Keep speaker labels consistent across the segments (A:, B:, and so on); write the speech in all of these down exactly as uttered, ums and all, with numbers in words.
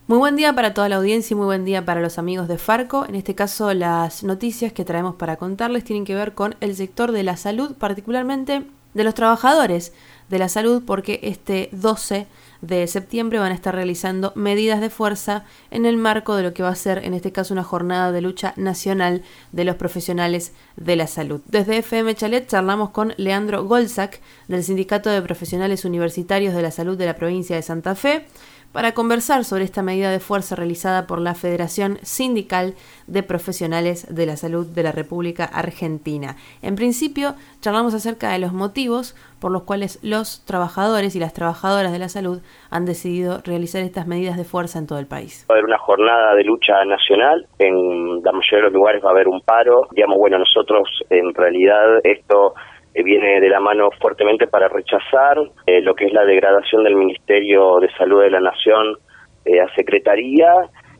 A: Muy buen día para toda la audiencia y muy buen día para los amigos de Farco. En este caso, las noticias que traemos para contarles tienen que ver con el sector de la salud, particularmente de los trabajadores de la salud, porque este doce de septiembre van a estar realizando medidas de fuerza en el marco de lo que va a ser, en este caso, una jornada de lucha nacional de los profesionales de la salud. Desde F M Chalet charlamos con Leandro Golzak, del Sindicato de Profesionales Universitarios de la Salud de la provincia de Santa Fe, para conversar sobre esta medida de fuerza realizada por la Federación Sindical de Profesionales de la Salud de la República Argentina. En principio, charlamos acerca de los motivos por los cuales los trabajadores y las trabajadoras de la salud han decidido realizar estas medidas de fuerza en todo el país.
B: Va a haber una jornada de lucha nacional, en la mayoría de los lugares va a haber un paro. Digamos, bueno, nosotros en realidad esto viene de la mano fuertemente para rechazar eh, lo que es la degradación del Ministerio de Salud de la Nación eh, a Secretaría,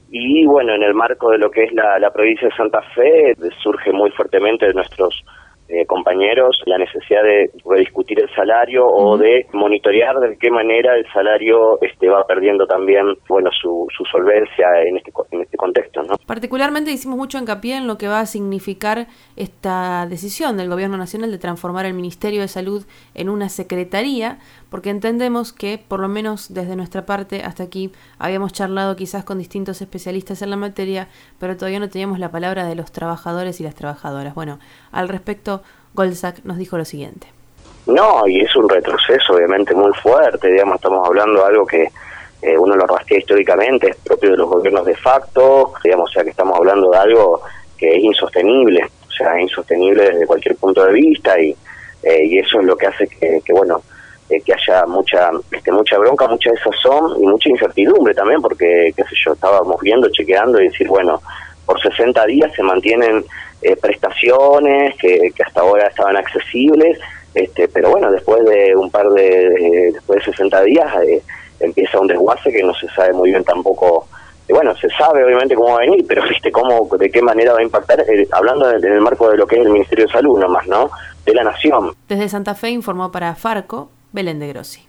B: y bueno, en el marco de lo que es la, la provincia de Santa Fe, surge muy fuertemente de nuestros eh, compañeros la necesidad de rediscutir el salario uh-huh. o de monitorear de qué manera el salario este va perdiendo también bueno su, su solvencia en este en este contexto, ¿no?
A: Particularmente hicimos mucho hincapié en lo que va a significar esta decisión del Gobierno Nacional de transformar el Ministerio de Salud en una secretaría, porque entendemos que, por lo menos desde nuestra parte hasta aquí, habíamos charlado quizás con distintos especialistas en la materia, pero todavía no teníamos la palabra de los trabajadores y las trabajadoras. Bueno, al respecto, Golzak nos dijo lo siguiente.
B: No, y es un retroceso obviamente muy fuerte, digamos, estamos hablando de algo que eh, uno lo rastrea históricamente, es propio de los gobiernos de facto, digamos, o sea que estamos hablando de algo que es insostenible, o sea, es insostenible desde cualquier punto de vista, y, eh, y eso es lo que hace que, que bueno, eh, que haya mucha este, mucha bronca, mucha desazón y mucha incertidumbre también, porque, qué sé yo, estábamos viendo, chequeando y decir, bueno, por sesenta días se mantienen eh, prestaciones que, que hasta ahora estaban accesibles, este, pero bueno, después de un par de, de después de sesenta días eh, empieza un desguace que no se sabe muy bien tampoco. Y bueno, se sabe obviamente cómo va a venir, pero viste cómo, de qué manera va a impactar, eh, hablando en el marco de lo que es el Ministerio de Salud nomás, ¿no? De la Nación.
A: Desde Santa Fe informó para Farco, Belén de Grossi.